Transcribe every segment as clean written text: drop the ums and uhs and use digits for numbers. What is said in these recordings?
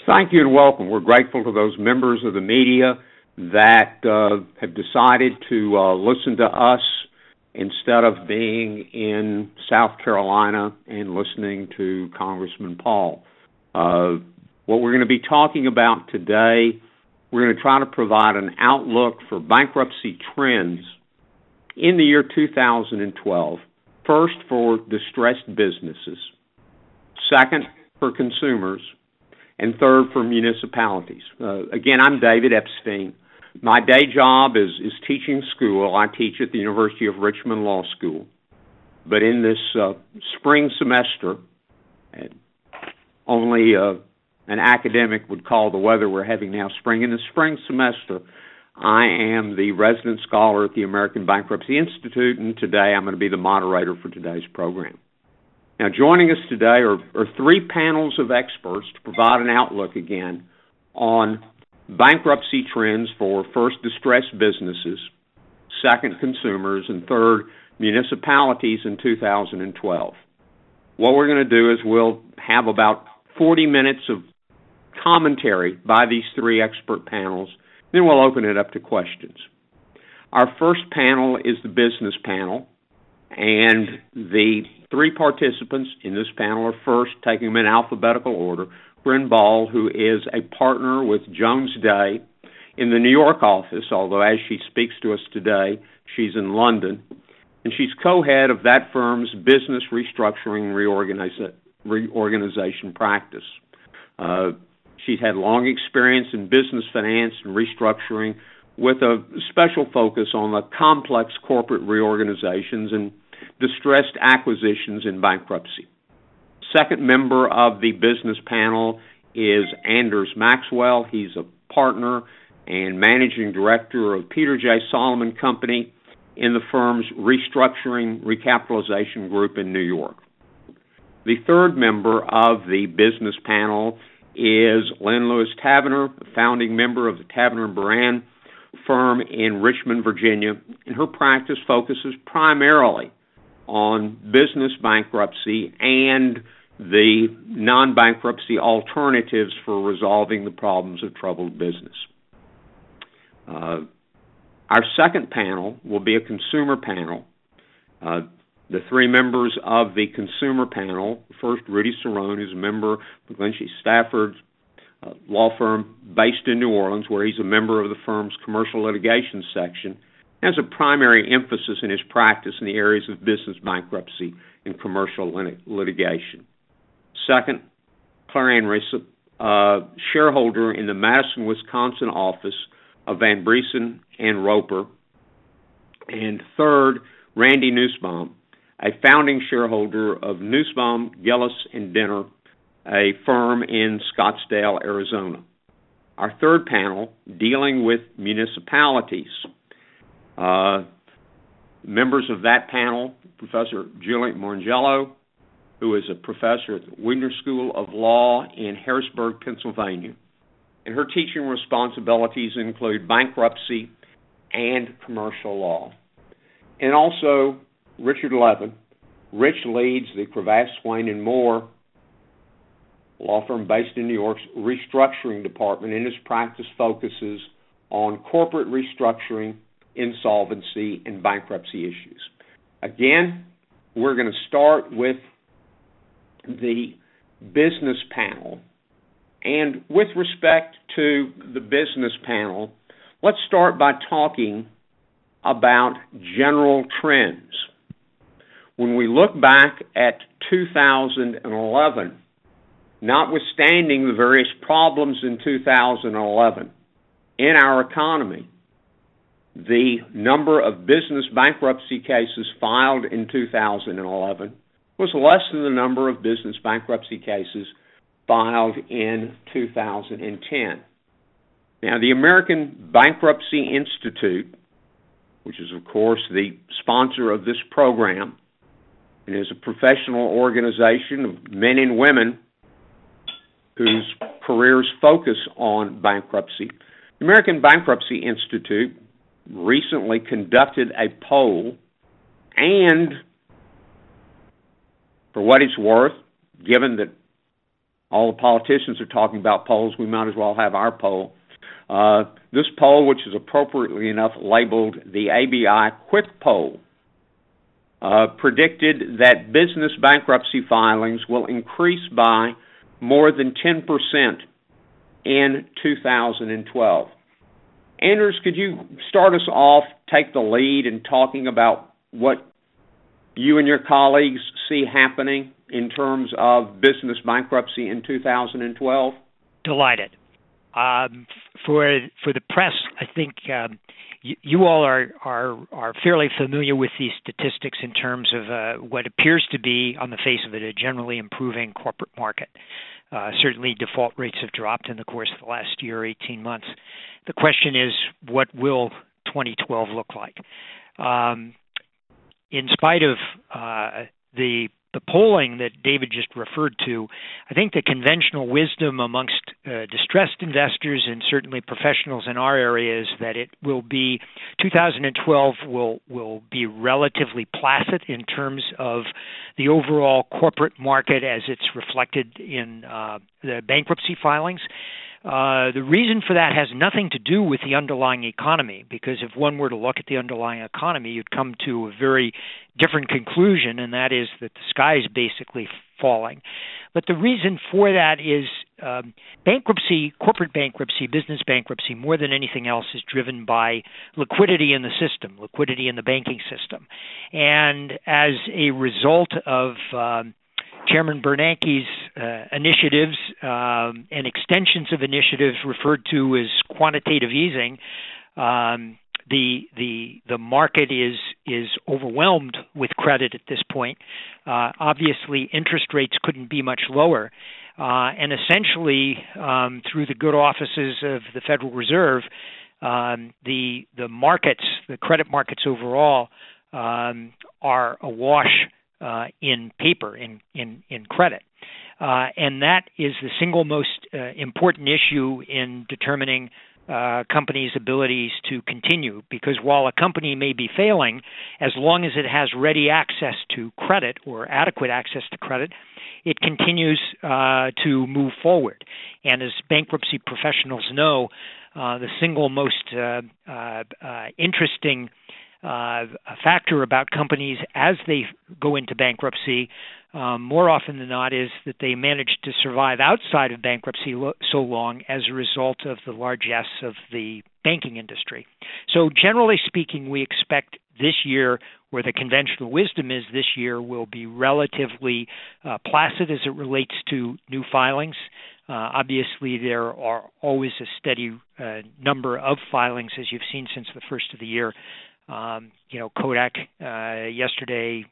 Thank you and welcome. We're grateful to those members of the media that have decided to listen to us instead of being in South Carolina and listening to Congressman Paul. What we're going to be talking about today, we're going to try to provide an outlook for bankruptcy trends in the year 2012. First, for distressed businesses. Second, for consumers. And third, for municipalities. Again, I'm David Epstein. My day job is teaching school. I teach at the University of Richmond Law School. But in this spring semester, only an academic would call the weather we're having now spring. In the spring semester, I am the resident scholar at the American Bankruptcy Institute, and today I'm going to be the moderator for today's program. Now, joining us today are three panels of experts to provide an outlook again on bankruptcy trends for first, distressed businesses, second, consumers, and third, municipalities in 2012. What we're going to do is we'll have about 40 minutes of commentary by these three expert panels, then we'll open it up to questions. Our first panel is the business panel, and the three participants in this panel are first, taking them in alphabetical order, Bryn Ball, who is a partner with Jones Day in the New York office, although as she speaks to us today, she's in London, and she's co-head of that firm's business restructuring reorganization practice. She's had long experience in business finance and restructuring with a special focus on the complex corporate reorganizations and distressed acquisitions in bankruptcy. Second member of the business panel is Anders Maxwell. He's a partner and managing director of Peter J. Solomon Company in the firm's restructuring recapitalization group in New York. The third member of the business panel is Lynn Lewis Taverner, a founding member of the Taverner & Buran firm in Richmond, Virginia, and her practice focuses primarily on business bankruptcy and the non-bankruptcy alternatives for resolving the problems of troubled business. Our second panel will be a consumer panel. The three members of the consumer panel, first, Rudy Cerrone, who's a member of the Glenshee Stafford law firm based in New Orleans, where he's a member of the firm's commercial litigation section, has a primary emphasis in his practice in the areas of business bankruptcy and commercial litigation. Second, Clarion Rissip, shareholder in the Madison, Wisconsin office of Van Briesen and Roper. And third, Randy Nussbaum, a founding shareholder of Nussbaum, Gillis & Denner, a firm in Scottsdale, Arizona. Our third panel, dealing with municipalities. Members of that panel, Professor Julie Marangelo, who is a professor at the Widener School of Law in Harrisburg, Pennsylvania. And her teaching responsibilities include bankruptcy and commercial law. And also Richard Levin. Rich leads the Cravath, Swaine & Moore law firm based in New York's restructuring department, and his practice focuses on corporate restructuring, insolvency, and bankruptcy issues. Again, we're going to start with the business panel. And with respect to the business panel, let's start by talking about general trends. When we look back at 2011, notwithstanding the various problems in 2011 in our economy, the number of business bankruptcy cases filed in 2011 was less than the number of business bankruptcy cases filed in 2010. Now, the American Bankruptcy Institute, which is, of course, the sponsor of this program, and is a professional organization of men and women whose careers focus on bankruptcy. The American Bankruptcy Institute recently conducted a poll, and for what it's worth, given that all the politicians are talking about polls, we might as well have our poll. This poll, which is appropriately enough labeled the ABI Quick Poll, predicted that business bankruptcy filings will increase by more than 10% in 2012. Anders, could you start us off, take the lead in talking about what you and your colleagues see happening in terms of business bankruptcy in 2012? Delighted. For the press, I think you all are fairly familiar with these statistics in terms of what appears to be, on the face of it, a generally improving corporate market. Certainly default rates have dropped in the course of the last year, 18 months. The question is, what will 2012 look like? In spite of the polling that David just referred to, I think the conventional wisdom amongst distressed investors and certainly professionals in our area is that 2012 will be relatively placid in terms of the overall corporate market as it's reflected in the bankruptcy filings. The reason for that has nothing to do with the underlying economy, because if one were to look at the underlying economy, you'd come to a very different conclusion, and that is that the sky is basically falling. But the reason for that is bankruptcy, corporate bankruptcy, business bankruptcy, more than anything else, is driven by liquidity in the system, liquidity in the banking system. And as a result of Chairman Bernanke's initiatives and extensions of initiatives referred to as quantitative easing, the market is overwhelmed with credit at this point. Obviously, interest rates couldn't be much lower, and essentially, through the good offices of the Federal Reserve, the markets, the credit markets overall, are awash in paper, in credit. And that is the single most important issue in determining companies' abilities to continue, because while a company may be failing, as long as it has ready access to credit or adequate access to credit, it continues to move forward. And as bankruptcy professionals know, the single most interesting factor about companies as they go into bankruptcy, more often than not, is that they manage to survive outside of bankruptcy so long as a result of the largesse of the banking industry. So generally speaking, we expect this year, where the conventional wisdom is this year, will be relatively placid as it relates to new filings. Obviously, there are always a steady number of filings, as you've seen since the first of the year. Kodak yesterday,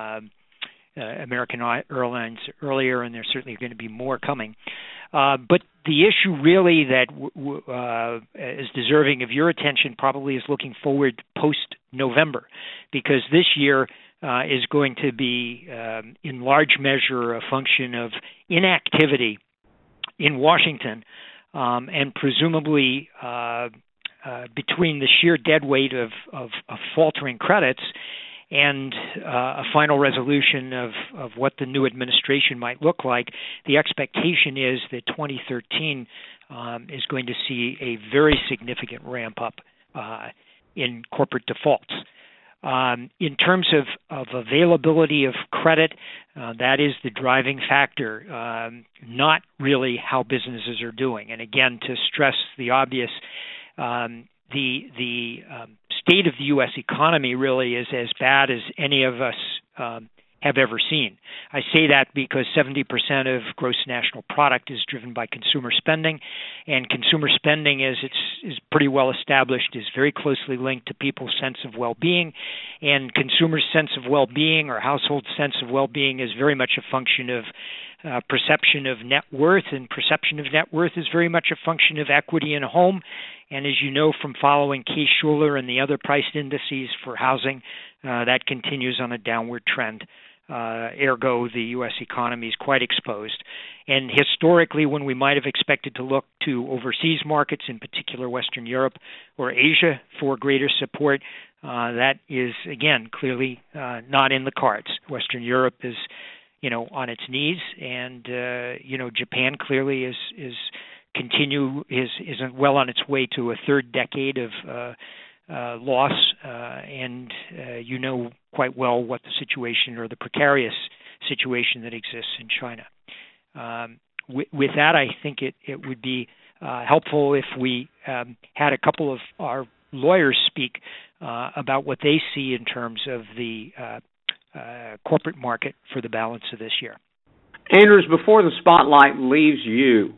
American Airlines earlier, and there's certainly going to be more coming. But the issue really that is deserving of your attention probably is looking forward post-November, because this year is going to be, in large measure, a function of inactivity in Washington, and presumably between the sheer dead weight of faltering credits and a final resolution of what the new administration might look like, the expectation is that 2013 is going to see a very significant ramp up in corporate defaults. In terms of availability of credit, that is the driving factor, not really how businesses are doing. And again, to stress the obvious, the state of the U.S. economy really is as bad as any of us have ever seen. I say that because 70% of gross national product is driven by consumer spending, and consumer spending, is pretty well established, is very closely linked to people's sense of well-being, and consumers' sense of well-being or household sense of well-being is very much a function of perception of net worth, and perception of net worth is very much a function of equity in a home. And as you know from following Case-Shiller and the other price indices for housing, that continues on a downward trend. Ergo, the U.S. economy is quite exposed. And historically, when we might have expected to look to overseas markets, in particular Western Europe or Asia, for greater support, that is, again, clearly not in the cards. Western Europe is on its knees, and Japan clearly is well on its way to a third decade of loss, and quite well what the situation or the precarious situation that exists in China. With that, I think it would be helpful if we had a couple of our lawyers speak about what they see in terms of the corporate market for the balance of this year. Anders, before the spotlight leaves you,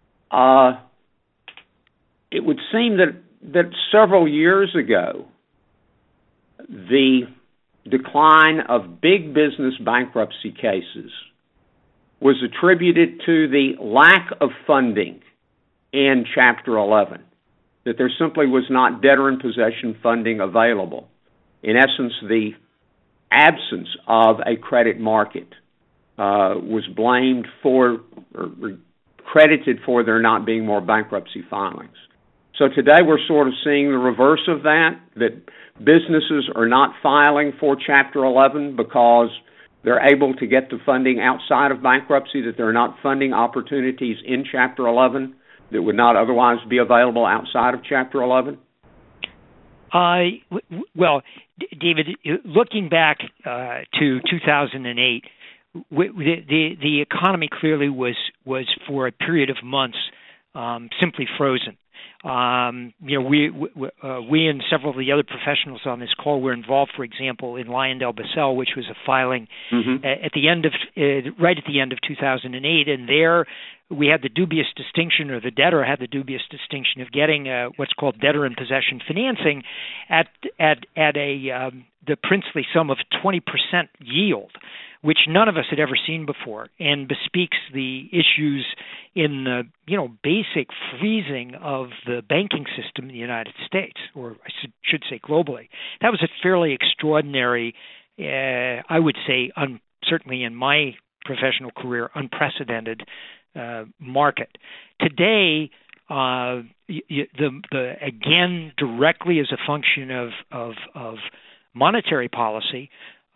it would seem that several years ago, the decline of big business bankruptcy cases was attributed to the lack of funding in Chapter 11, that there simply was not debtor-in-possession funding available. In essence, the absence of a credit market was blamed for or credited for there not being more bankruptcy filings. So today we're sort of seeing the reverse of that businesses are not filing for Chapter 11 because they're able to get the funding outside of bankruptcy, that there are not funding opportunities in Chapter 11 that would not otherwise be available outside of Chapter 11? Well, David, looking back to 2008, the economy clearly was for a period of months simply frozen. We and several of the other professionals on this call were involved, for example, in LyondellBasell, which was a filing at the end of right at the end of 2008, and there we had the dubious distinction, or the debtor had the dubious distinction of getting what's called debtor in possession financing at the princely sum of 20% yield, which none of us had ever seen before, and bespeaks the issues in the basic freezing of the banking system in the United States, or I should say globally. That was a fairly extraordinary, I would say, certainly in my professional career, unprecedented market. Today, again, directly as a function of monetary policy,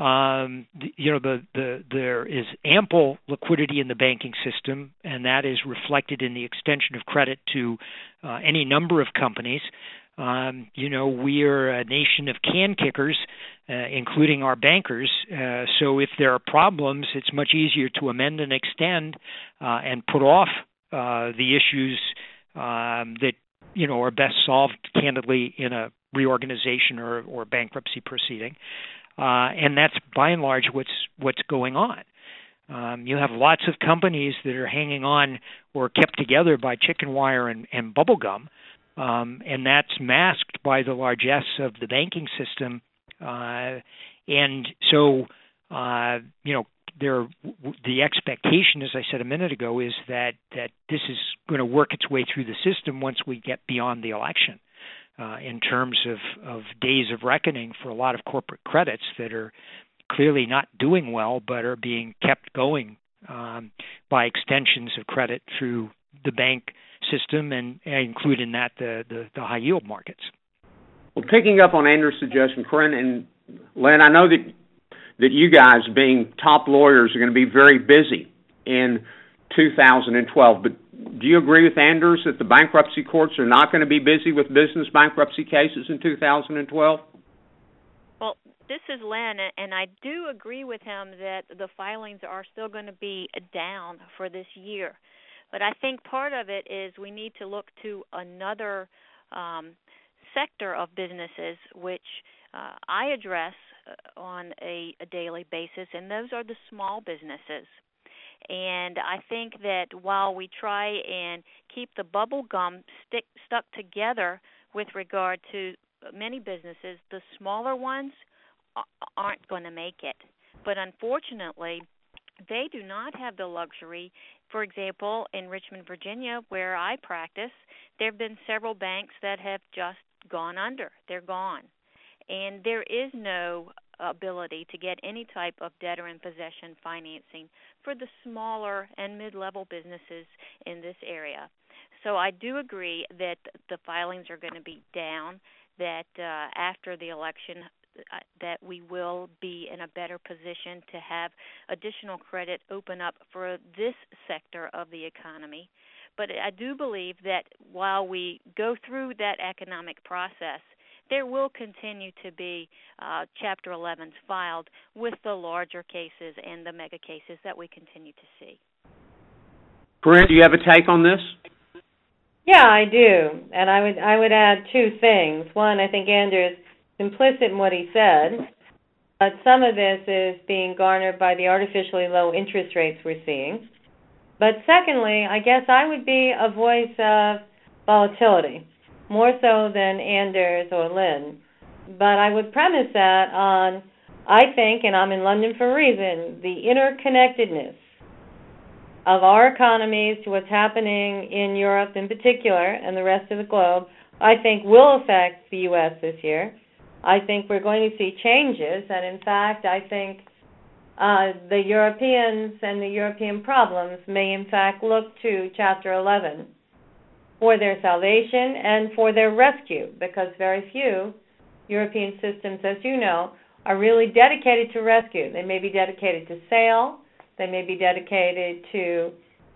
there is ample liquidity in the banking system, and that is reflected in the extension of credit to any number of companies. We are a nation of can kickers, including our bankers. So if there are problems, it's much easier to amend and extend and put off the issues that are best solved candidly in a reorganization or bankruptcy proceeding. And that's by and large what's going on. You have lots of companies that are hanging on or kept together by chicken wire and bubble gum, and that's masked by the largesse of the banking system. And so, the expectation, as I said a minute ago, is that this is going to work its way through the system once we get beyond the election. In terms of days of reckoning for a lot of corporate credits that are clearly not doing well but are being kept going by extensions of credit through the bank system, and include in that the high yield markets. Well, picking up on Anders' suggestion, Corinne and Len, I know that you guys, being top lawyers, are going to be very busy in 2012, but do you agree with Anders that the bankruptcy courts are not going to be busy with business bankruptcy cases in 2012? Well, this is Len, and I do agree with him that the filings are still going to be down for this year. But I think part of it is we need to look to another sector of businesses, which I address on a daily basis, and those are the small businesses. And I think that while we try and keep the bubble gum stuck together with regard to many businesses, the smaller ones aren't going to make it. But unfortunately, they do not have the luxury. For example, in Richmond, Virginia, where I practice, there have been several banks that have just gone under. They're gone. And there is no ability to get any type of debtor-in-possession financing for the smaller and mid-level businesses in this area. So I do agree that the filings are going to be down, that after the election, that we will be in a better position to have additional credit open up for this sector of the economy. But I do believe that while we go through that economic process, there will continue to be Chapter 11s filed with the larger cases and the mega cases that we continue to see. Corinne, do you have a take on this? Yeah, I do, and I would add two things. One, I think Andrew's implicit in what he said, but some of this is being garnered by the artificially low interest rates we're seeing. But secondly, I guess I would be a voice of volatility, more so than Anders or Lynn. But I would premise that on, I think, and I'm in London for a reason, the interconnectedness of our economies to what's happening in Europe in particular and the rest of the globe, I think will affect the U.S. this year. I think we're going to see changes, and in fact, I think the Europeans and the European problems may in fact look to Chapter 11 for their salvation and for their rescue, because very few European systems, as you know, are really dedicated to rescue. They may be dedicated to sale, they may be dedicated to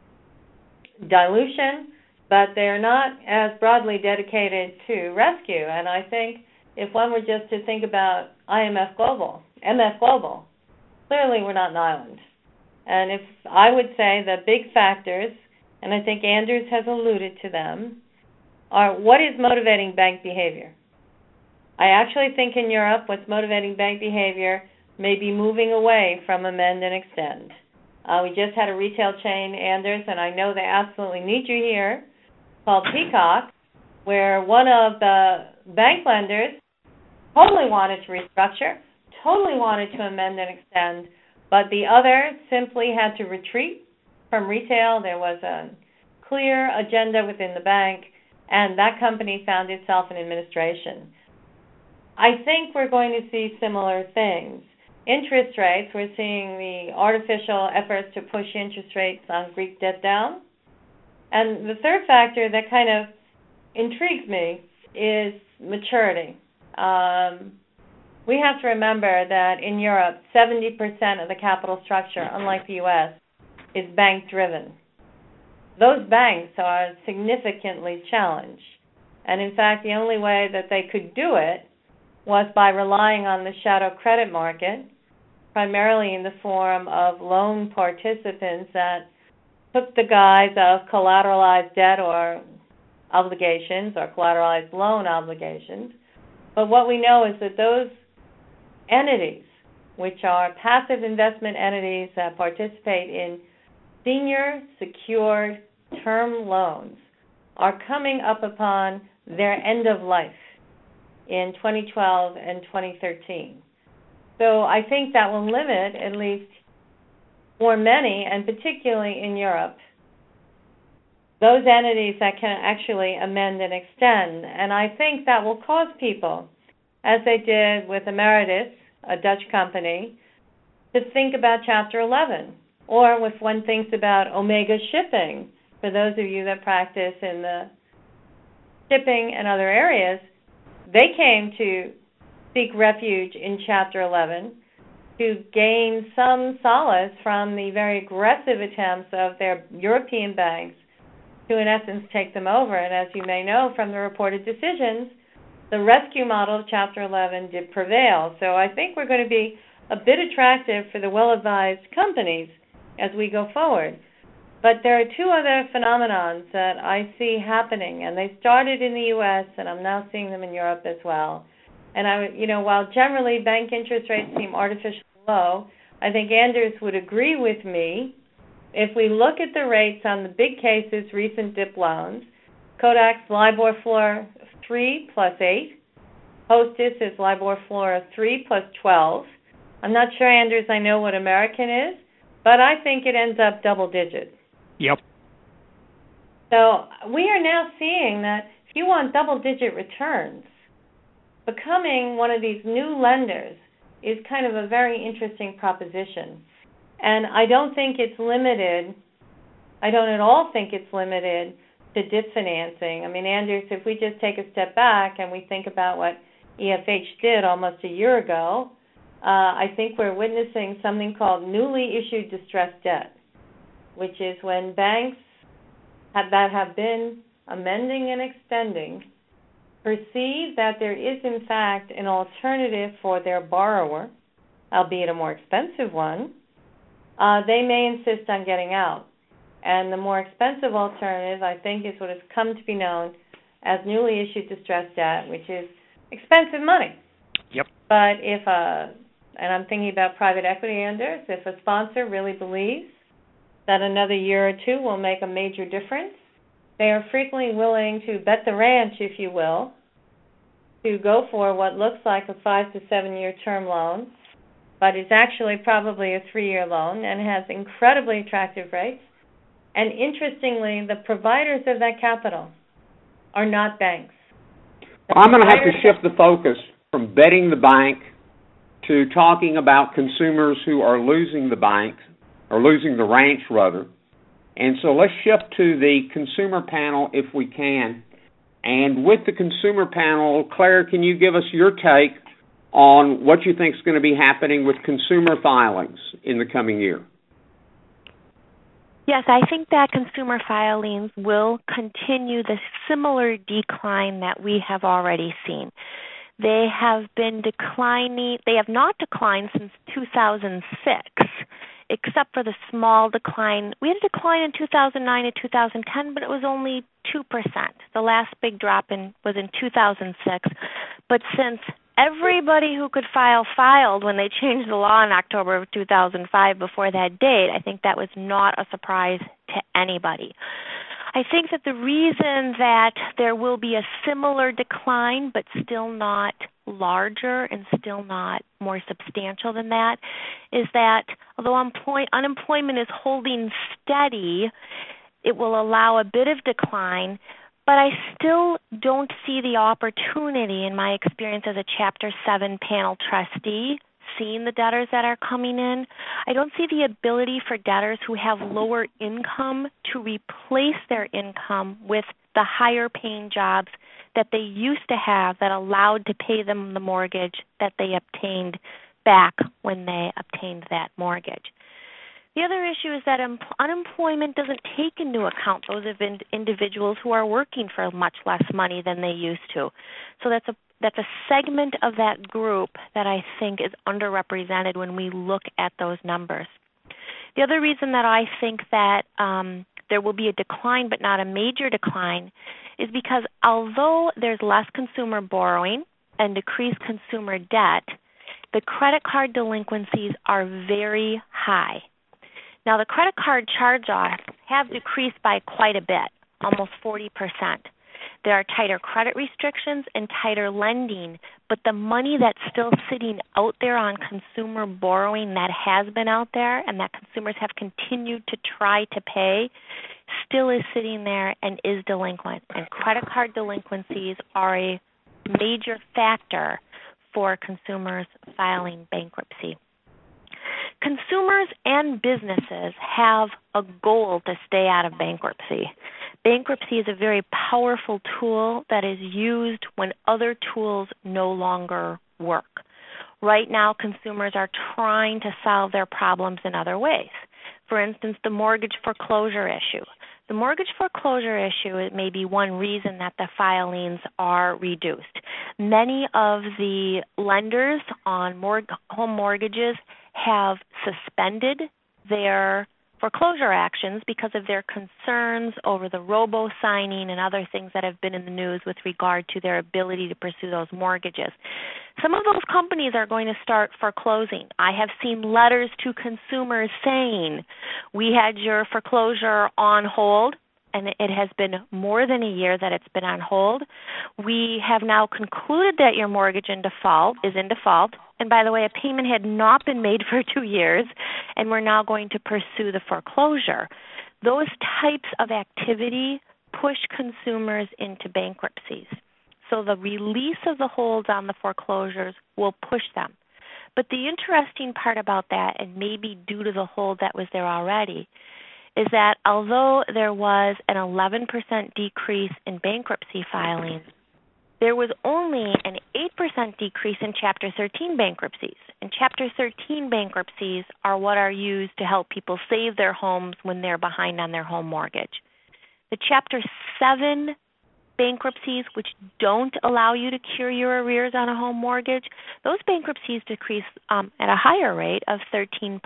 dilution, but they're not as broadly dedicated to rescue. And I think if one were just to think about MF Global, clearly we're not an island. And if I would say the big factors, and I think Anders has alluded to them, are what is motivating bank behavior. I actually think in Europe what's motivating bank behavior may be moving away from amend and extend. We just had a retail chain, Anders, and I know they absolutely need you here, called Peacock, where one of the bank lenders totally wanted to restructure, totally wanted to amend and extend, but the other simply had to retreat from retail. There was a clear agenda within the bank, and that company found itself in administration. I think we're going to see similar things. Interest rates, we're seeing the artificial efforts to push interest rates on Greek debt down. And the third factor that kind of intrigues me is maturity. We have to remember that in Europe, 70% of the capital structure, unlike the U.S., is bank-driven. Those banks are significantly challenged. And in fact, the only way that they could do it was by relying on the shadow credit market, primarily in the form of loan participants that took the guise of collateralized debt or obligations or collateralized loan obligations. But what we know is that those entities, which are passive investment entities that participate in senior secured term loans, are coming up upon their end of life in 2012 and 2013. So I think that will limit, at least for many, and particularly in Europe, those entities that can actually amend and extend. And I think that will cause people, as they did with Emeritus, a Dutch company, to think about Chapter 11. Or if one thinks about Omega Shipping, for those of you that practice in the shipping and other areas, they came to seek refuge in Chapter 11 to gain some solace from the very aggressive attempts of their European banks to, in essence, take them over. And as you may know from the reported decisions, the rescue model of Chapter 11 did prevail. So I think we're going to be a bit attractive for the well-advised companies as we go forward. But there are two other phenomenons that I see happening, and they started in the U.S., and I'm now seeing them in Europe as well. And while generally bank interest rates seem artificially low, I think Anders would agree with me. If we look at the rates on the big cases, recent DIP loans, Kodak's LIBOR floor 3 plus 8, Hostess is LIBOR floor 3 plus 12. I'm not sure, Anders, I know what American is, but I think it ends up double digits. Yep. So we are now seeing that if you want double-digit returns, becoming one of these new lenders is kind of a very interesting proposition. And I don't at all think it's limited to DIP financing. I mean, Anders, if we just take a step back and we think about what EFH did almost a year ago, I think we're witnessing something called newly issued distressed debt, which is when banks that have been amending and extending perceive that there is, in fact, an alternative for their borrower, albeit a more expensive one, they may insist on getting out. And the more expensive alternative, I think, is what has come to be known as newly issued distressed debt, which is expensive money. Yep. But and I'm thinking about private equity lenders, if a sponsor really believes that another year or two will make a major difference, they are frequently willing to bet the ranch, if you will, to go for what looks like a 5 to 7 year term loan, but is actually probably a 3-year loan and has incredibly attractive rates. And interestingly, the providers of that capital are not banks. I'm going to have to shift the focus from betting the bank to talking about consumers who are losing the bank, or losing the ranch, rather. And so let's shift to the consumer panel if we can. And with the consumer panel, Claire, can you give us your take on what you think is going to be happening with consumer filings in the coming year? Yes, I think that consumer filings will continue the similar decline that we have already seen. They have been declining. They have not declined since 2006, except for the small decline. We had a decline in 2009 and 2010, but it was only 2%. The last big drop was in 2006. But since everybody who could file filed when they changed the law in October of 2005 before that date, I think that was not a surprise to anybody. I think that the reason that there will be a similar decline but still not larger and still not more substantial than that is that although unemployment is holding steady, it will allow a bit of decline, but I still don't see the opportunity in my experience as a Chapter 7 panel trustee seeing the debtors that are coming in. I don't see the ability for debtors who have lower income to replace their income with the higher paying jobs that they used to have that allowed to pay them the mortgage that they obtained back when they obtained that mortgage. The other issue is that unemployment doesn't take into account those individuals who are working for much less money than they used to. So that's a segment of that group that I think is underrepresented when we look at those numbers. The other reason that I think that there will be a decline but not a major decline is because although there's less consumer borrowing and decreased consumer debt, the credit card delinquencies are very high. Now, the credit card charge-offs have decreased by quite a bit, almost 40%. There are tighter credit restrictions and tighter lending, but the money that's still sitting out there on consumer borrowing that has been out there and that consumers have continued to try to pay still is sitting there and is delinquent. And credit card delinquencies are a major factor for consumers filing bankruptcy. Consumers and businesses have a goal to stay out of bankruptcy. Bankruptcy is a very powerful tool that is used when other tools no longer work. Right now, consumers are trying to solve their problems in other ways. For instance, the mortgage foreclosure issue. The mortgage foreclosure issue may be one reason that the filings are reduced. Many of the lenders on home mortgages have suspended their foreclosure actions because of their concerns over the robo-signing and other things that have been in the news with regard to their ability to pursue those mortgages. Some of those companies are going to start foreclosing. I have seen letters to consumers saying, we had your foreclosure on hold, and it has been more than a year that it's been on hold. We have now concluded that your mortgage is in default. And by the way, a payment had not been made for 2 years, and we're now going to pursue the foreclosure. Those types of activity push consumers into bankruptcies. So the release of the holds on the foreclosures will push them. But the interesting part about that, and maybe due to the hold that was there already, is that although there was an 11% decrease in bankruptcy filings, there was only an 8% decrease in Chapter 13 bankruptcies. And Chapter 13 bankruptcies are what are used to help people save their homes when they're behind on their home mortgage. The Chapter 7 bankruptcies, which don't allow you to cure your arrears on a home mortgage, those bankruptcies decrease at a higher rate of 13%.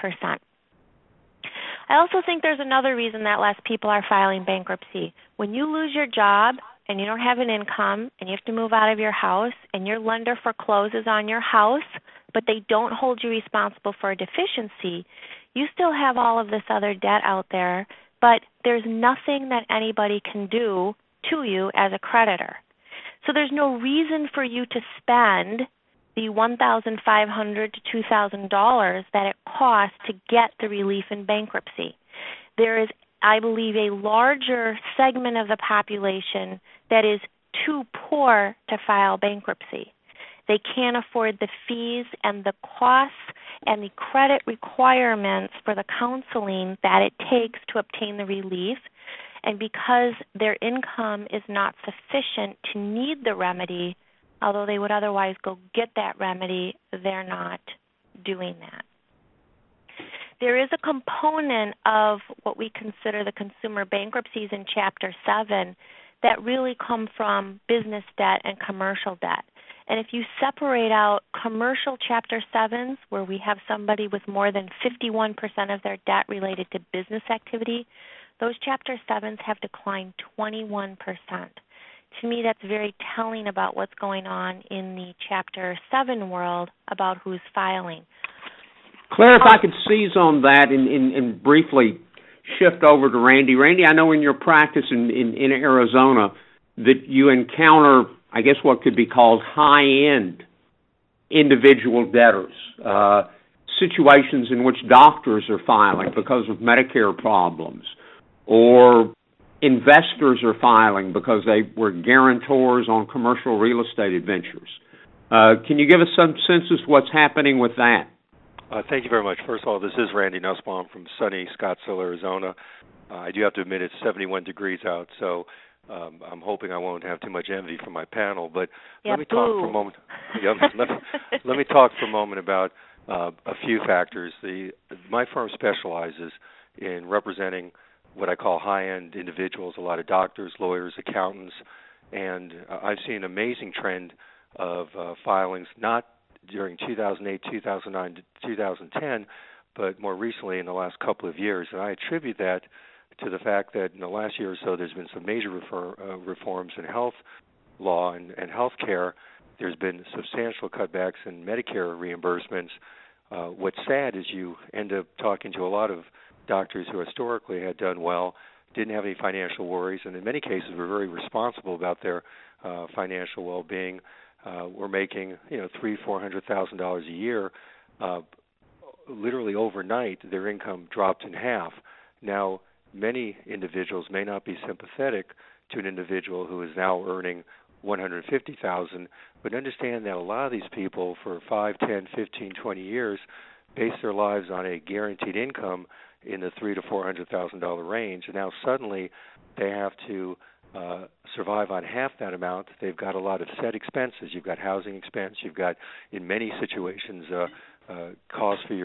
I also think there's another reason that less people are filing bankruptcy. When you lose your job and you don't have an income and you have to move out of your house and your lender forecloses on your house, but they don't hold you responsible for a deficiency, you still have all of this other debt out there, but there's nothing that anybody can do to you as a creditor. So there's no reason for you to spend the $1,500 to $2,000 that it costs to get the relief in bankruptcy. There is, I believe, a larger segment of the population that is too poor to file bankruptcy. They can't afford the fees and the costs and the credit requirements for the counseling that it takes to obtain the relief. And because their income is not sufficient to need the remedy, although they would otherwise go get that remedy, they're not doing that. There is a component of what we consider the consumer bankruptcies in Chapter 7 that really come from business debt and commercial debt. And if you separate out commercial Chapter 7s, where we have somebody with more than 51% of their debt related to business activity, those Chapter 7s have declined 21%. To me, that's very telling about what's going on in the Chapter 7 world about who's filing. Claire, if I could seize on that and briefly shift over to Randy. Randy, I know in your practice in Arizona that you encounter, I guess, what could be called high-end individual debtors, situations in which doctors are filing because of Medicare problems, or investors are filing because they were guarantors on commercial real estate adventures. Can you give us some sense of what's happening with that? Thank you very much. First of all, this is Randy Nussbaum from sunny Scottsdale, Arizona. I do have to admit it's 71 degrees out, so I'm hoping I won't have too much envy from my panel. But let me talk for a moment. Let me talk for a moment about a few factors. My firm specializes in representing what I call high-end individuals, a lot of doctors, lawyers, accountants, and I've seen an amazing trend of filings, not during 2008, 2009, 2010, but more recently in the last couple of years. And I attribute that to the fact that in the last year or so there's been some major reforms in health law and health care. There's been substantial cutbacks in Medicare reimbursements. What's sad is you end up talking to a lot of doctors who historically had done well, didn't have any financial worries, and in many cases were very responsible about their financial well-being. Were making $300,000-$400,000 a year. Literally overnight, their income dropped in half. Now, many individuals may not be sympathetic to an individual who is now earning $150,000, but understand that a lot of these people for 5, 10, 15, 20 years base their lives on a guaranteed income in the $300,000 to $400,000 range, and now suddenly they have to survive on half that amount. They've got a lot of set expenses. You've got housing expense. You've got, in many situations, costs for your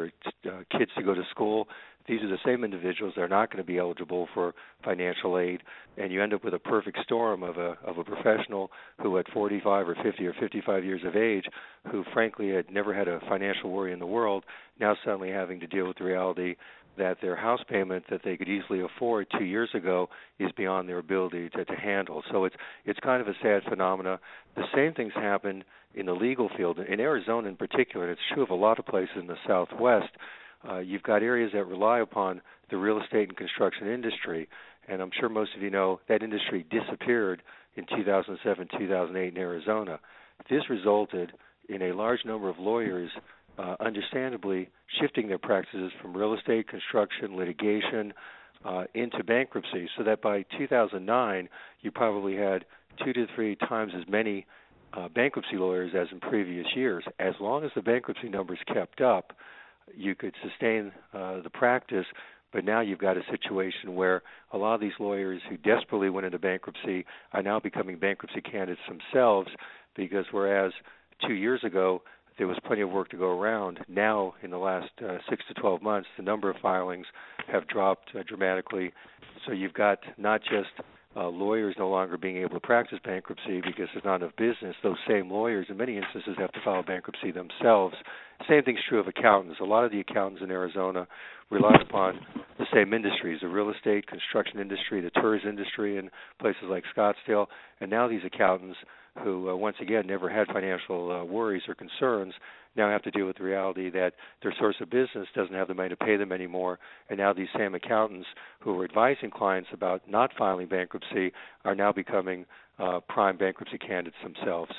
kids to go to school. These are the same individuals that are not going to be eligible for financial aid, and you end up with a perfect storm of a professional who at 45 or 50 or 55 years of age, who frankly had never had a financial worry in the world, now suddenly having to deal with the reality that their house payment that they could easily afford 2 years ago is beyond their ability to handle. So it's kind of a sad phenomena. The same things happen in the legal field. In Arizona in particular, and it's true of a lot of places in the Southwest, you've got areas that rely upon the real estate and construction industry. And I'm sure most of you know that industry disappeared in 2007, 2008 in Arizona. This resulted in a large number of lawyers understandably shifting their practices from real estate, construction, litigation into bankruptcy, so that by 2009 you probably had 2 to 3 times as many bankruptcy lawyers as in previous years. As long as the bankruptcy numbers kept up, you could sustain the practice But now you've got a situation where a lot of these lawyers who desperately went into bankruptcy are now becoming bankruptcy candidates themselves, because whereas 2 years ago there was plenty of work to go around, now in the last 6 to 12 months the number of filings have dropped dramatically. So you've got not just lawyers no longer being able to practice bankruptcy because there's not enough business. Those same lawyers in many instances have to file bankruptcy themselves. Same thing's true of accountants. A lot of the accountants in Arizona rely upon the same industries, the real estate, construction industry, the tourism industry in places like Scottsdale. And now these accountants who, once again, never had financial worries or concerns, now have to deal with the reality that their source of business doesn't have the money to pay them anymore. And now these same accountants who were advising clients about not filing bankruptcy are now becoming prime bankruptcy candidates themselves.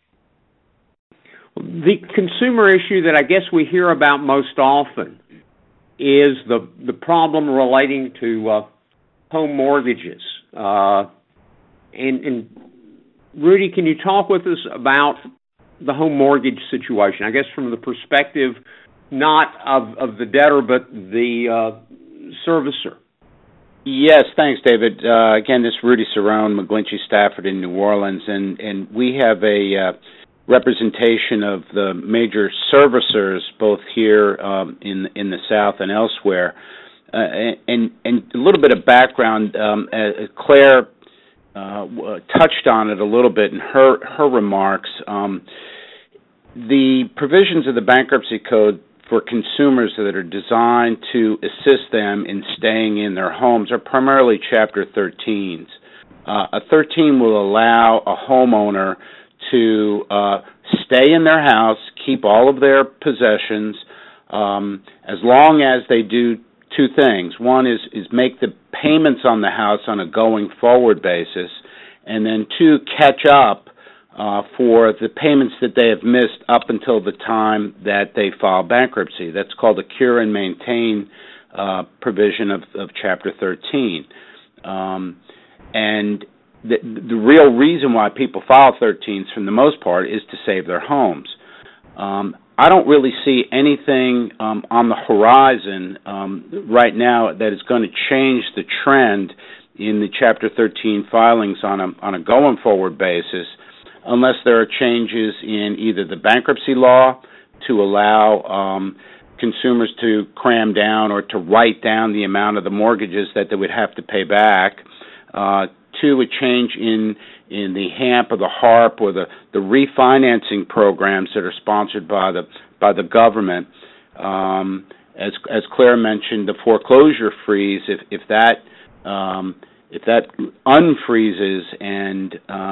The consumer issue that I guess we hear about most often is the problem relating to home mortgages. And Rudy, can you talk with us about the home mortgage situation? I guess from the perspective not of the debtor but the servicer. Yes, thanks, David. Again, this is Rudy Cerrone, McGlinchey Stafford in New Orleans, and we have a representation of the major servicers both here in the South and elsewhere. And a little bit of background, Claire touched on it a little bit in her remarks. The provisions of the Bankruptcy Code for consumers that are designed to assist them in staying in their homes are primarily Chapter 13s. A 13 will allow a homeowner to stay in their house, keep all of their possessions, as long as they do two things. One is make the payments on the house on a going forward basis, and then two, catch up for the payments that they have missed up until the time that they file bankruptcy. That's called a cure and maintain provision of Chapter 13. And the real reason why people file 13s, for the most part, is to save their homes. I don't really see anything on the horizon right now that is going to change the trend in the Chapter 13 filings on a going forward basis, unless there are changes in either the bankruptcy law to allow consumers to cram down or to write down the amount of the mortgages that they would have to pay back, to a change in the HAMP or the HARP or the refinancing programs that are sponsored by the government. As Claire mentioned, the foreclosure freeze, if that unfreezes and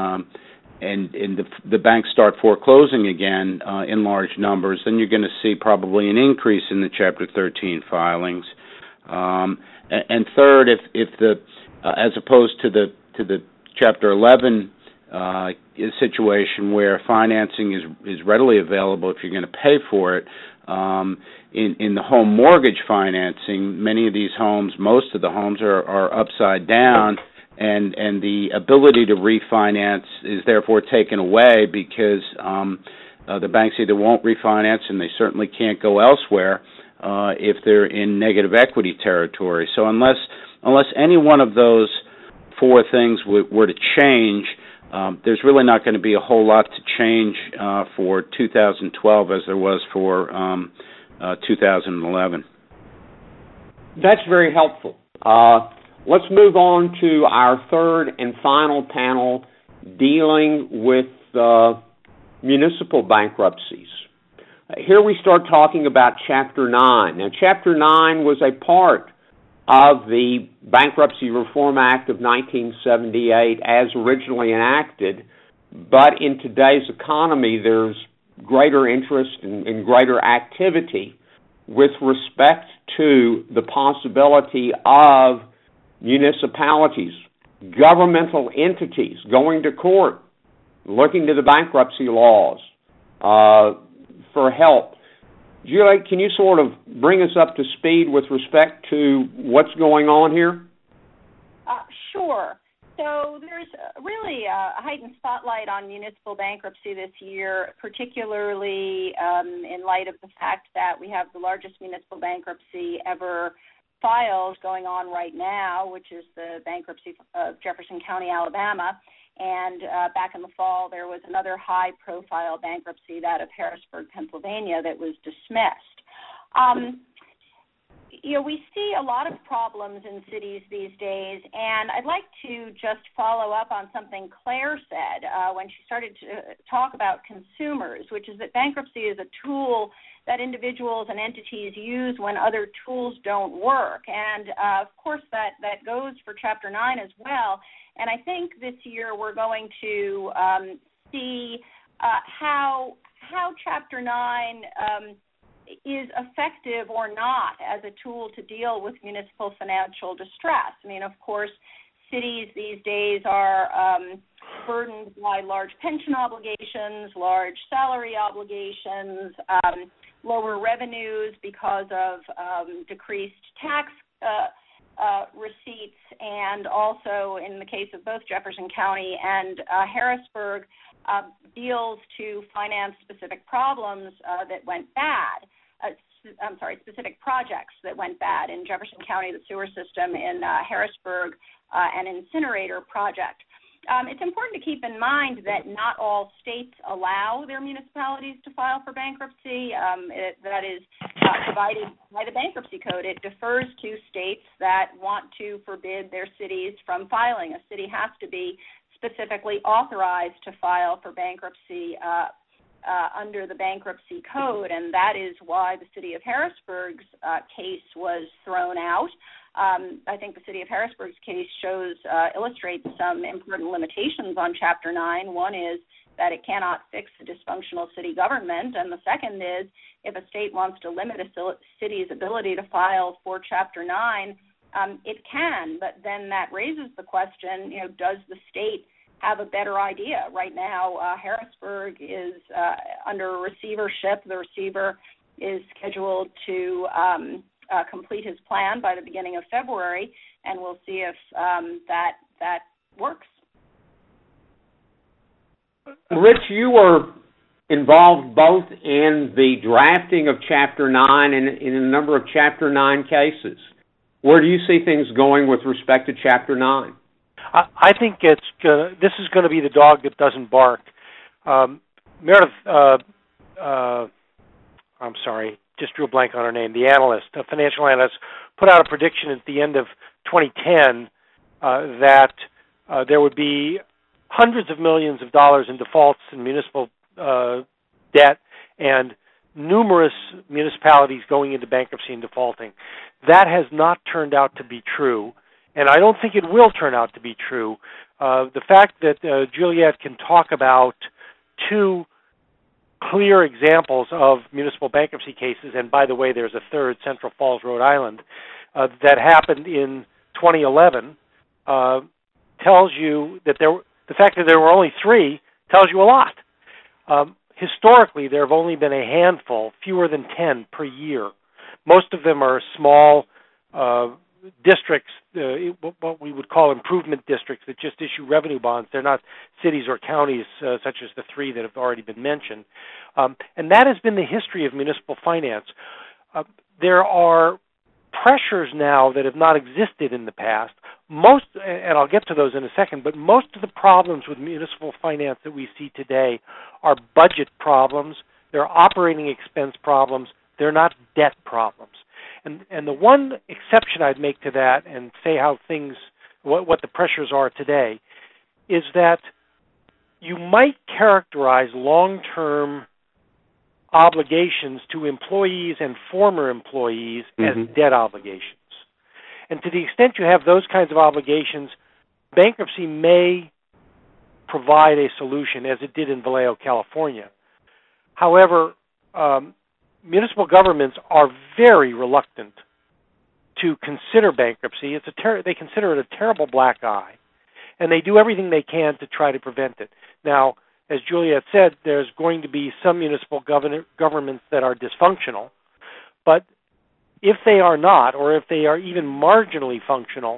the banks start foreclosing again in large numbers, then you're going to see probably an increase in the Chapter 13 filings. And third, if the as opposed to the Chapter 11 situation where financing is readily available if you're going to pay for it, in the home mortgage financing, many of these homes, most of the homes are upside down, and the ability to refinance is therefore taken away because the banks either won't refinance, and they certainly can't go elsewhere if they're in negative equity territory. So unless any one of those four things were to change, there's really not going to be a whole lot to change for 2012 as there was for 2011. That's very helpful. Let's move on to our third and final panel dealing with municipal bankruptcies. Here we start talking about Chapter 9. Now, Chapter 9 was a part of the Bankruptcy Reform Act of 1978 as originally enacted, but in today's economy there's greater interest and greater activity with respect to the possibility of municipalities, governmental entities going to court, looking to the bankruptcy laws for help. Julie, can you sort of bring us up to speed with respect to what's going on here? Sure. So there's really a heightened spotlight on municipal bankruptcy this year, particularly in light of the fact that we have the largest municipal bankruptcy ever files going on right now, which is the bankruptcy of Jefferson County, Alabama. And back in the fall, there was another high-profile bankruptcy, that of Harrisburg, Pennsylvania, that was dismissed. We see a lot of problems in cities these days, and I'd like to just follow up on something Claire said when she started to talk about consumers, which is that bankruptcy is a tool that individuals and entities use when other tools don't work. And, of course, that goes for Chapter 9 as well. And I think this year we're going to see how Chapter 9 is effective or not as a tool to deal with municipal financial distress. I mean, of course, cities these days are burdened by large pension obligations, large salary obligations, lower revenues because of decreased tax receipts, and also in the case of both Jefferson County and Harrisburg, deals to finance specific problems that went bad. Specific projects that went bad in Jefferson County, the sewer system, in Harrisburg, an incinerator project. It's important to keep in mind that not all states allow their municipalities to file for bankruptcy. That is provided by the Bankruptcy Code. It defers to states that want to forbid their cities from filing. A city has to be specifically authorized to file for bankruptcy under the Bankruptcy Code, and that is why the city of Harrisburg's case was thrown out. I think the city of Harrisburg's case illustrates some important limitations on Chapter 9. One is that it cannot fix a dysfunctional city government, and the second is if a state wants to limit a city's ability to file for Chapter 9, it can, but then that raises the question, does the state have a better idea? Right now, Harrisburg is under receivership. The receiver is scheduled to complete his plan by the beginning of February, and we'll see if that works. Rich, you were involved both in the drafting of Chapter 9 and in a number of Chapter 9 cases. Where do you see things going with respect to Chapter 9? I think this is going to be the dog that doesn't bark. Meredith, I'm sorry, just drew a blank on her name, the analyst, a financial analyst, put out a prediction at the end of 2010 that there would be hundreds of millions of dollars in defaults in municipal debt and numerous municipalities going into bankruptcy and defaulting. That has not turned out to be true, and I don't think it will turn out to be true. The fact that Juliet can talk about two clear examples of municipal bankruptcy cases, and by the way, there's a third, Central Falls, Rhode Island, that happened in 2011, tells you that the fact that there were only three tells you a lot. Historically, there have only been a handful, fewer than 10 per year. Most of them are small districts, what we would call improvement districts that just issue revenue bonds. They're not cities or counties such as the three that have already been mentioned. And that has been the history of municipal finance. There are pressures now that have not existed in the past. Most, and I'll get to those in a second, but most of the problems with municipal finance that we see today are budget problems. They're operating expense problems. They're not debt problems. And the one exception I'd make to that and say how things, what the pressures are today, is that you might characterize long-term obligations to employees and former employees as debt obligations. And to the extent you have those kinds of obligations, bankruptcy may provide a solution, as it did in Vallejo, California. However, municipal governments are very reluctant to consider bankruptcy. They consider it a terrible black eye, and they do everything they can to try to prevent it. Now, as Juliet said, there's going to be some municipal governments that are dysfunctional, but if they are not, or if they are even marginally functional,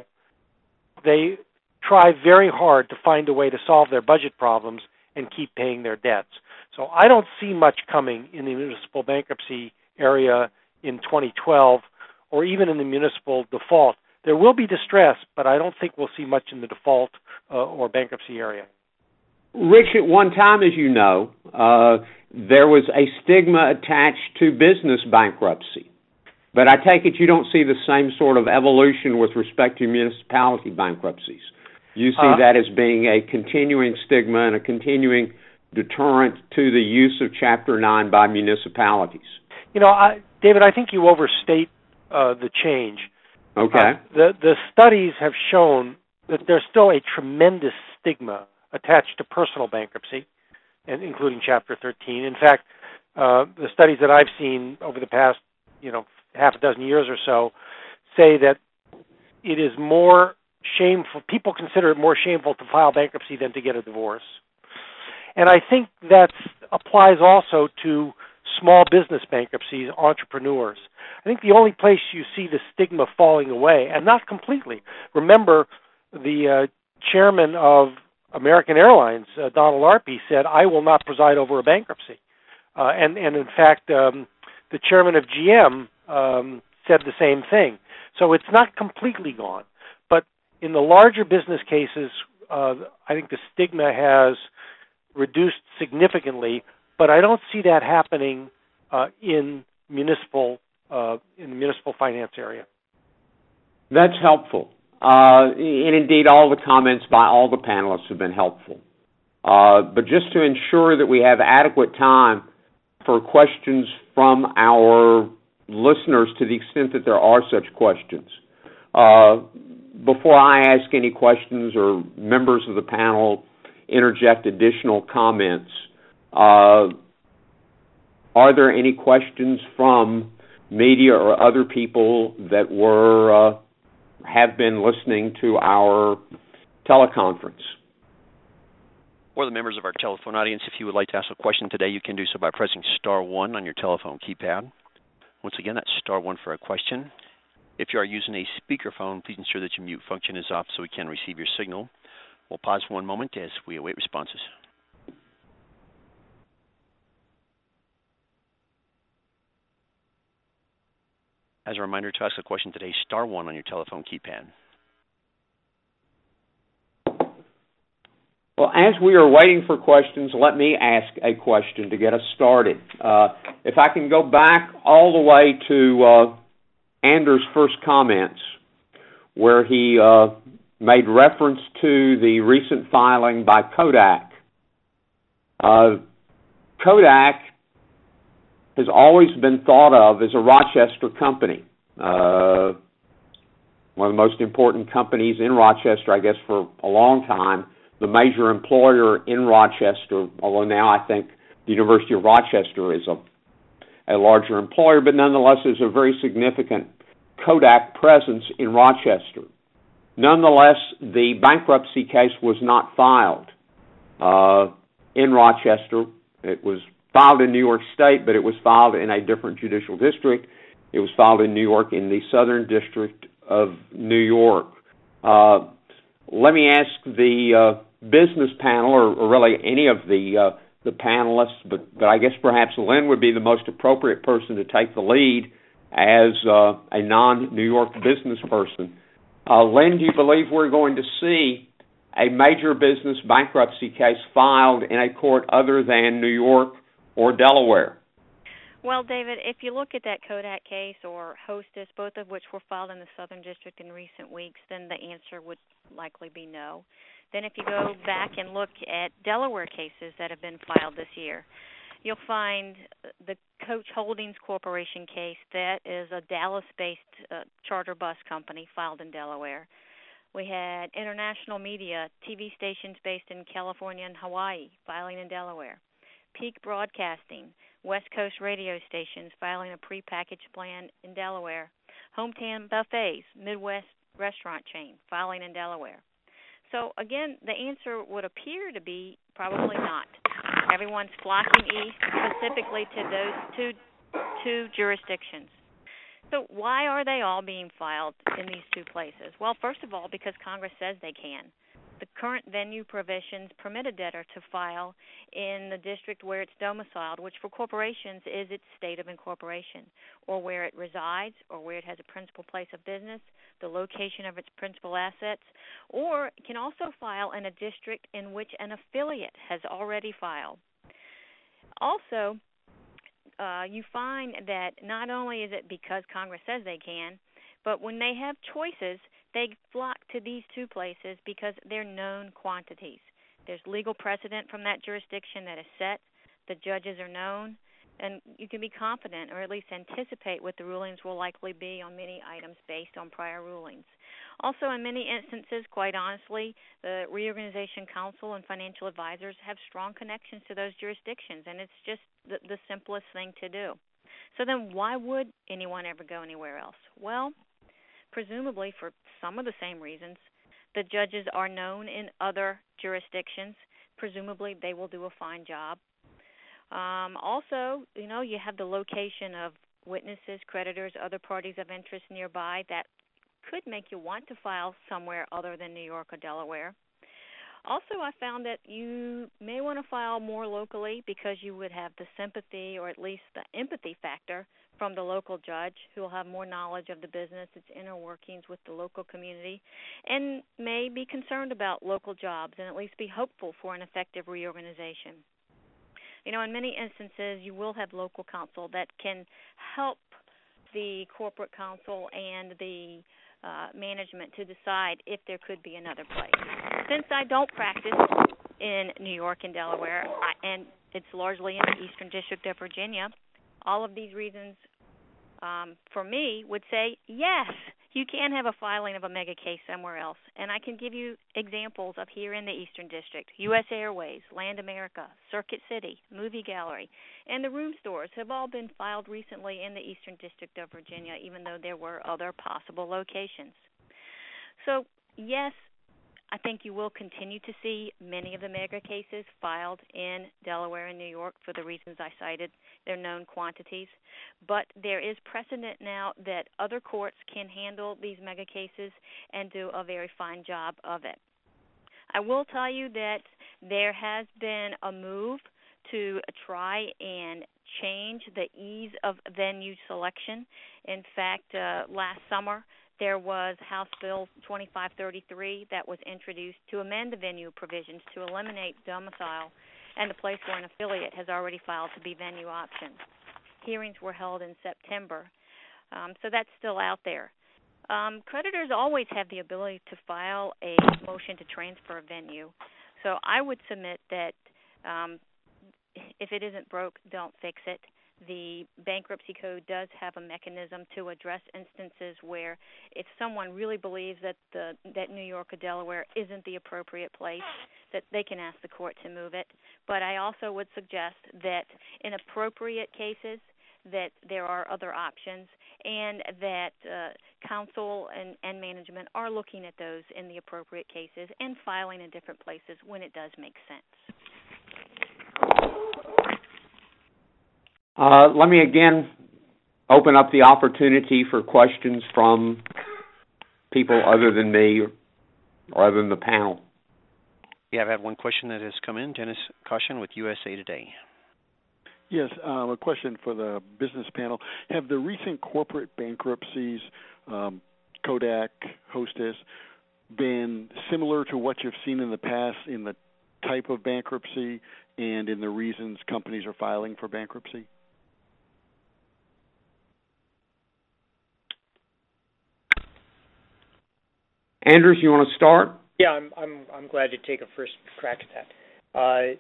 they try very hard to find a way to solve their budget problems and keep paying their debts. So I don't see much coming in the municipal bankruptcy area in 2012 or even in the municipal default. There will be distress, but I don't think we'll see much in the default or bankruptcy area. Rich, at one time, as you know, there was a stigma attached to business bankruptcy. But I take it you don't see the same sort of evolution with respect to municipality bankruptcies. You see that as being a continuing stigma and a continuing deterrent to the use of Chapter 9 by municipalities. David, I think you overstate the change. Okay. The studies have shown that there's still a tremendous stigma attached to personal bankruptcy, and including Chapter 13. In fact, the studies that I've seen over the past, half a dozen years or so, say that it is more shameful. People consider it more shameful to file bankruptcy than to get a divorce. And I think that applies also to small business bankruptcies, entrepreneurs. I think the only place you see the stigma falling away, and not completely. Remember, the chairman of American Airlines, Donald Arpey, said, "I will not preside over a bankruptcy." And in fact, the chairman of GM said the same thing. So it's not completely gone. But in the larger business cases, I think the stigma has reduced significantly, but I don't see that happening in the municipal finance area. That's helpful. And indeed, all the comments by all the panelists have been helpful. But just to ensure that we have adequate time for questions from our listeners, to the extent that there are such questions, before I ask any questions or members of the panel interject additional comments, are there any questions from media or other people that have been listening to our teleconference? For the members of our telephone audience, if you would like to ask a question today, you can do so by pressing star 1 on your telephone keypad. Once again, that's star 1 for a question. If you are using a speakerphone, please ensure that your mute function is off so we can receive your signal. We'll pause for one moment as we await responses. As a reminder, to ask a question today, star 1 on your telephone keypad. Well, as we are waiting for questions, let me ask a question to get us started. If I can go back all the way to Anders' first comments, where he made reference to the recent filing by Kodak. Kodak has always been thought of as a Rochester company. One of the most important companies in Rochester, I guess, for a long time. The major employer in Rochester, although now I think the University of Rochester is a larger employer, but nonetheless there's a very significant Kodak presence in Rochester. Nonetheless, the bankruptcy case was not filed in Rochester. It was filed in New York State, but it was filed in a different judicial district. It was filed in New York in the Southern District of New York. Let me ask the business panel, or really any of the panelists, but I guess perhaps Lynn would be the most appropriate person to take the lead as a non-New York business person. Lynn, do you believe we're going to see a major business bankruptcy case filed in a court other than New York or Delaware? Well, David, if you look at that Kodak case or Hostess, both of which were filed in the Southern District in recent weeks, then the answer would likely be no. Then if you go back and look at Delaware cases that have been filed this year, you'll find the Coach Holdings Corporation case. That is a Dallas-based charter bus company filed in Delaware. We had International Media, TV stations based in California and Hawaii, filing in Delaware. Peak Broadcasting, West Coast radio stations, filing a prepackaged plan in Delaware. Hometown Buffets, Midwest restaurant chain, filing in Delaware. So, again, the answer would appear to be probably not. Everyone's flocking east specifically to those two jurisdictions. So why are they all being filed in these two places? Well, first of all, because Congress says they can. The current venue provisions permit a debtor to file in the district where it's domiciled, which for corporations is its state of incorporation, or where it resides, or where it has a principal place of business, the location of its principal assets, or it can also file in a district in which an affiliate has already filed. Also, you find that not only is it because Congress says they can, but when they have choices, they flock to these two places because they're known quantities. There's legal precedent from that jurisdiction that is set. The judges are known, and you can be confident or at least anticipate what the rulings will likely be on many items based on prior rulings. Also, in many instances, quite honestly, the Reorganization Council and financial advisors have strong connections to those jurisdictions, and it's just the simplest thing to do. So then why would anyone ever go anywhere else? Well, presumably for some of the same reasons. The judges are known in other jurisdictions. Presumably they will do a fine job. Also, you have the location of witnesses, creditors, other parties of interest nearby that could make you want to file somewhere other than New York or Delaware. Also, I found that you may want to file more locally because you would have the sympathy or at least the empathy factor from the local judge who will have more knowledge of the business, its inner workings with the local community, and may be concerned about local jobs and at least be hopeful for an effective reorganization. In many instances, you will have local counsel that can help the corporate counsel and the management to decide if there could be another place. Since I don't practice in New York and Delaware, and it's largely in the Eastern District of Virginia, all of these reasons for me would say, yes, you can have a filing of a mega case somewhere else. And I can give you examples of here in the Eastern District. U.S. Airways, Land America, Circuit City, Movie Gallery, and the Room Stores have all been filed recently in the Eastern District of Virginia, even though there were other possible locations. So, yes, I think you will continue to see many of the mega cases filed in Delaware and New York for the reasons I cited. They're known quantities. But there is precedent now that other courts can handle these mega cases and do a very fine job of it. I will tell you that there has been a move to try and change the ease of venue selection. In fact, last summer, there was House Bill 2533 that was introduced to amend the venue provisions to eliminate domicile and the place where an affiliate has already filed to be venue option. Hearings were held in September, so that's still out there. Creditors always have the ability to file a motion to transfer a venue, so I would submit that if it isn't broke, don't fix it. The bankruptcy code does have a mechanism to address instances where if someone really believes that that New York or Delaware isn't the appropriate place, that they can ask the court to move it. But I also would suggest that in appropriate cases that there are other options and that counsel and management are looking at those in the appropriate cases and filing in different places when it does make sense. Let me again open up the opportunity for questions from people other than me or other than the panel. Yeah, I've had one question that has come in. Dennis Caution with USA Today. Yes, a question for the business panel. Have the recent corporate bankruptcies, Kodak, Hostess, been similar to what you've seen in the past in the type of bankruptcy and in the reasons companies are filing for bankruptcy? Anders, you want to start? Yeah, I'm glad to take a first crack at that.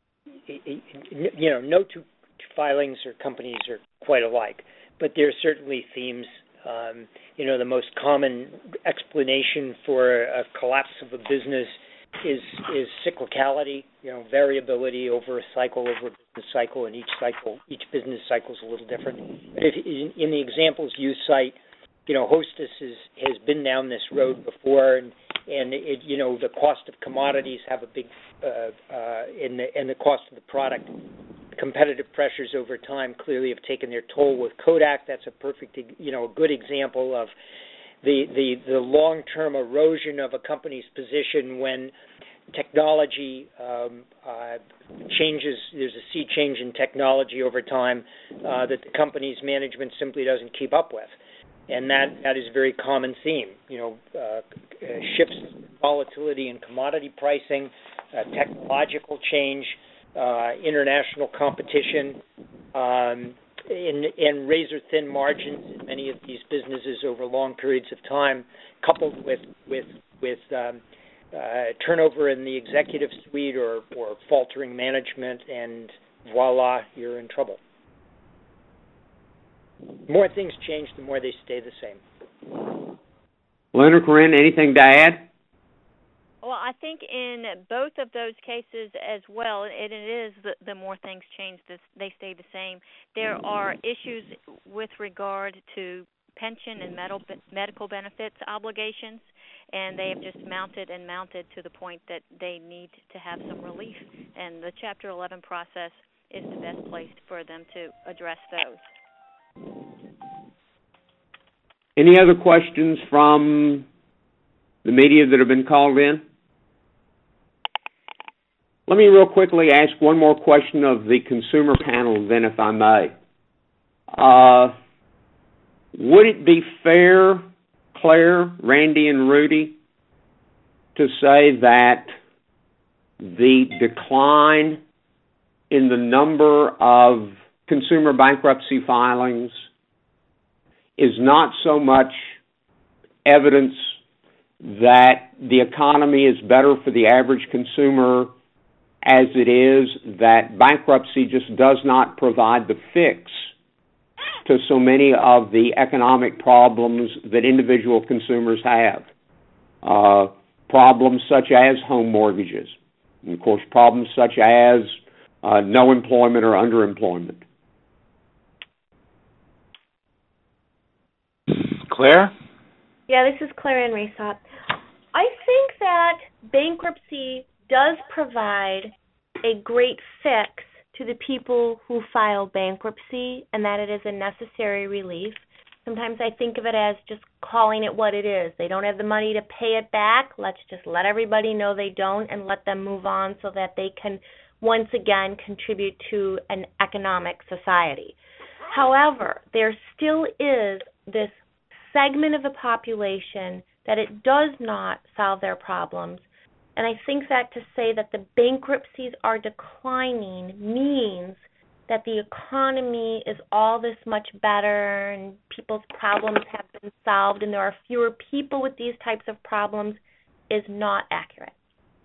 No two filings or companies are quite alike, but there are certainly themes. The most common explanation for a collapse of a business is cyclicality, variability over a cycle, over a business cycle, and each business cycle is a little different. If, in the examples you cite, Hostess has been down this road before, and it, the cost of commodities have a big, and the cost of the product. Competitive pressures over time clearly have taken their toll with Kodak. That's a perfect, a good example of the long-term erosion of a company's position when technology changes. There's a sea change in technology over time that the company's management simply doesn't keep up with, and that is a very common theme. Shifts, volatility in commodity pricing, technological change, international competition, and razor-thin margins in many of these businesses over long periods of time, coupled with turnover in the executive suite or faltering management, and voila, you're in trouble. The more things change, the more they stay the same. Lynn or Corinne, anything to add? Well, I think in both of those cases as well, it is the more things change, they stay the same. There are issues with regard to pension and medical benefits obligations, and they have just mounted to the point that they need to have some relief. And the Chapter 11 process is the best place for them to address those. Any other questions from the media that have been called in? Let me real quickly ask one more question of the consumer panel, then, if I may. Would it be fair, Claire, Randy, and Rudy, to say that the decline in the number of consumer bankruptcy filings is not so much evidence that the economy is better for the average consumer as it is that bankruptcy just does not provide the fix to so many of the economic problems that individual consumers have? Problems such as home mortgages, and of course problems such as no employment or underemployment. Claire? Yeah, this is Claire Ann Raysop. I think that bankruptcy does provide a great fix to the people who file bankruptcy, and that it is a necessary relief. Sometimes I think of it as just calling it what it is. They don't have the money to pay it back. Let's just let everybody know they don't and let them move on so that they can once again contribute to an economic society. However, there still is this segment of the population that it does not solve their problems. And I think that to say that the bankruptcies are declining means that the economy is all this much better and people's problems have been solved and there are fewer people with these types of problems is not accurate.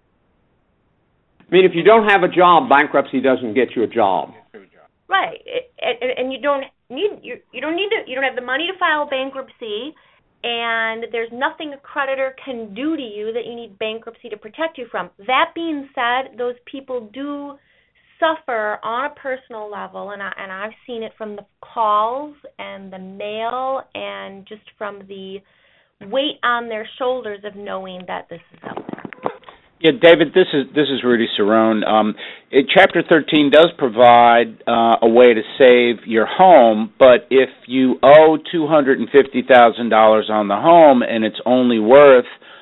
I mean, if you don't have a job, bankruptcy doesn't get you a job. Right, and you don't have the money to file bankruptcy, and there's nothing a creditor can do to you that you need bankruptcy to protect you from. That being said, those people do suffer on a personal level, and I've seen it from the calls and the mail and just from the weight on their shoulders of knowing that this is out there. Yeah, David, this is Rudy Cerrone. Chapter 13 does provide a way to save your home, but if you owe $250,000 on the home and it's only worth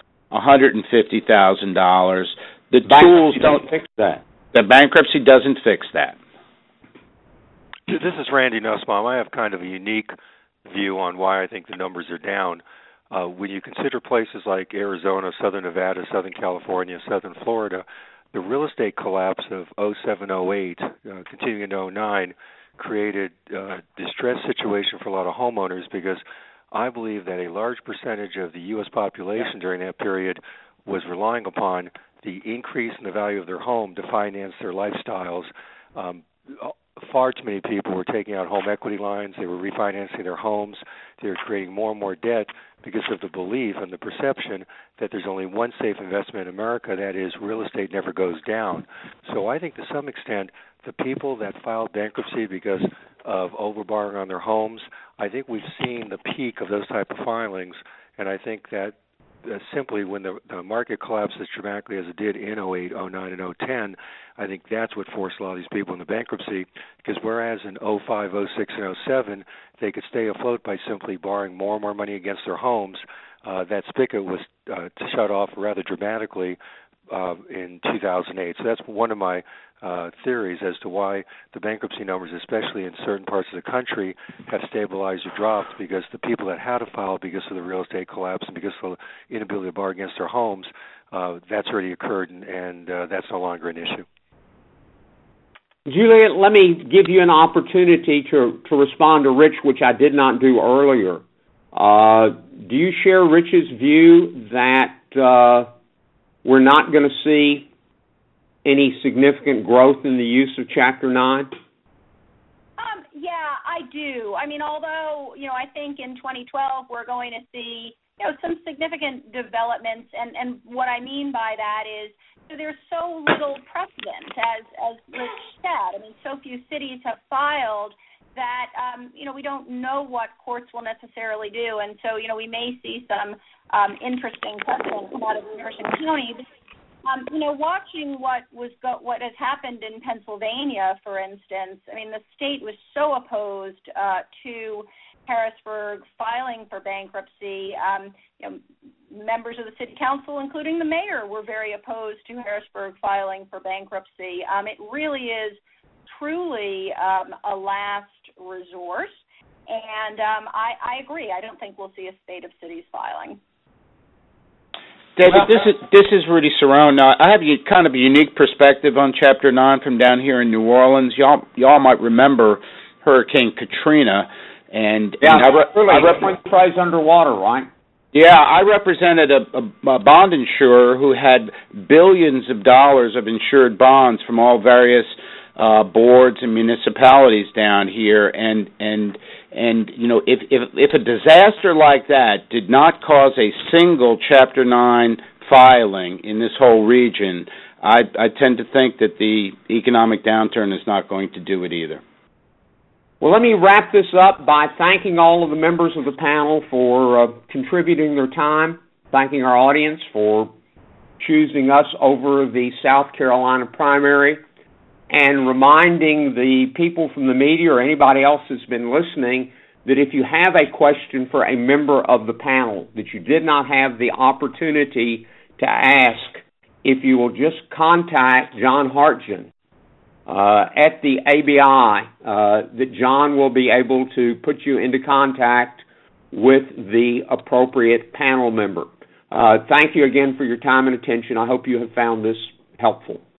$150,000, the tools don't fix that. The bankruptcy doesn't fix that. This is Randy Nussbaum. I have kind of a unique view on why I think the numbers are down. When you consider places like Arizona, Southern Nevada, Southern California, Southern Florida, the real estate collapse of 07-08, continuing into 09, created a distress situation for a lot of homeowners because I believe that a large percentage of the U.S. population during that period was relying upon the increase in the value of their home to finance their lifestyles. Far too many people were taking out home equity lines. They were refinancing their homes. They were creating more and more debt because of the belief and the perception that there's only one safe investment in America, that is real estate never goes down. So I think to some extent the people that filed bankruptcy because of overborrowing on their homes, I think we've seen the peak of those type of filings, and I think that simply when the market collapsed as dramatically as it did in 08, 09, and 010, I think that's what forced a lot of these people into bankruptcy, because whereas in 05, 06, and 07, they could stay afloat by simply borrowing more and more money against their homes, that spigot was shut off rather dramatically in 2008. So that's one of my theories as to why the bankruptcy numbers, especially in certain parts of the country, have stabilized or dropped, because the people that had to file because of the real estate collapse and because of the inability to borrow against their homes, that's already occurred, and that's no longer an issue. Juliet, let me give you an opportunity to respond to Rich, which I did not do earlier. Do you share Rich's view that we're not going to see any significant growth in the use of Chapter 9? Yeah, I do. I mean, although, I think in 2012 we're going to see, some significant developments, and what I mean by that is there's so little precedent, as Rich said. I mean, so few cities have filed that, we don't know what courts will necessarily do, and so, we may see some interesting precedent come out of Jefferson County. Watching what has happened in Pennsylvania, for instance, I mean, the state was so opposed to Harrisburg filing for bankruptcy. Members of the city council, including the mayor, were very opposed to Harrisburg filing for bankruptcy. It really is truly a last resort, and I agree. I don't think we'll see a spate of cities filing. David, this is Rudy Cerrone. I have kind of a unique perspective on Chapter 9 from down here in New Orleans. Y'all might remember Hurricane Katrina, and I represented underwater, right? Yeah, I represented a bond insurer who had billions of dollars of insured bonds from all various boards and municipalities down here, and if a disaster like that did not cause a single Chapter 9 filing in this whole region, I tend to think that the economic downturn is not going to do it either. Well, let me wrap this up by thanking all of the members of the panel for contributing their time, thanking our audience for choosing us over the South Carolina primary, and reminding the people from the media or anybody else that's been listening that if you have a question for a member of the panel that you did not have the opportunity to ask, if you will just contact John Hartgen at the ABI, that John will be able to put you into contact with the appropriate panel member. Thank you again for your time and attention. I hope you have found this helpful.